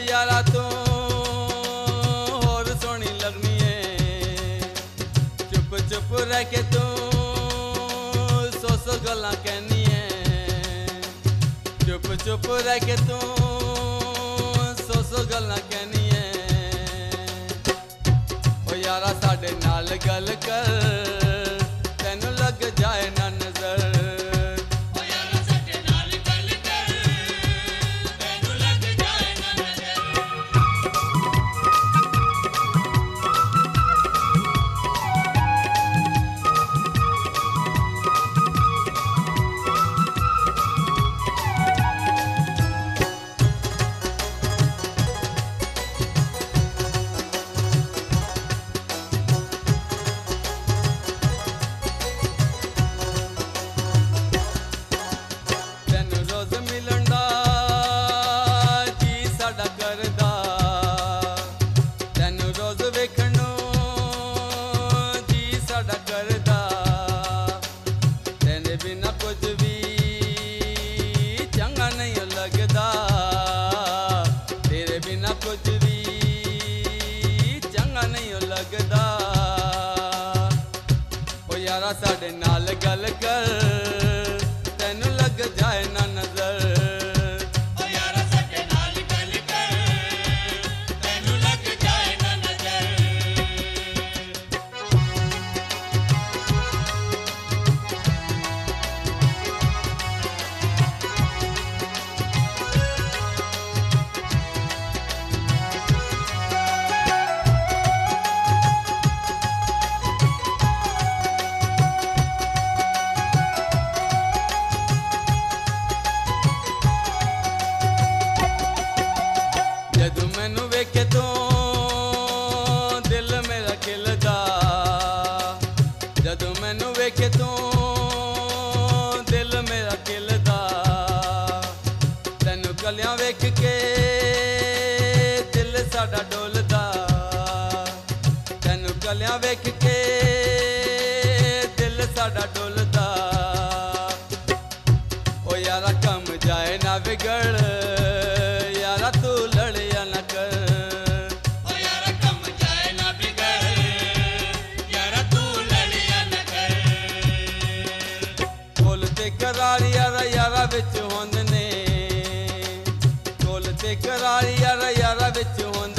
यारा तू होर सोहनी लगनी है, चुप चुप रह के तू सौ सौ गल्लां कहनी है, चुप चुप रह के तू सौ सौ गल्लां कहनी है। ओ यारा साडे नाल गल कर तैनू लग जाए ना नजर। यारा साडे नाल गल कर तैनू लग जाए ना नजर। ओ यारा साडे नाल गल कर तैनू लग जाए ना नजर। जदू मैनू वेखे तू दिल मेरा खिलदा, जदू मैनू वेखे तू दिल मेरा खिलदा, तैनू कलियां वेख के दिल साडा डोलदा, तैनू कलियां वेख के दिल साडा डोलदा। ओ यारा कम जाए ना बिगड़ यारा तू लड़िया न कर। ओ यारा कम जाए ना बिगड़ यारा तू लड़िया न कर। कोल ते करार यारा यारा विच होंद ने, कोल ते करार यारा यारा विच होंद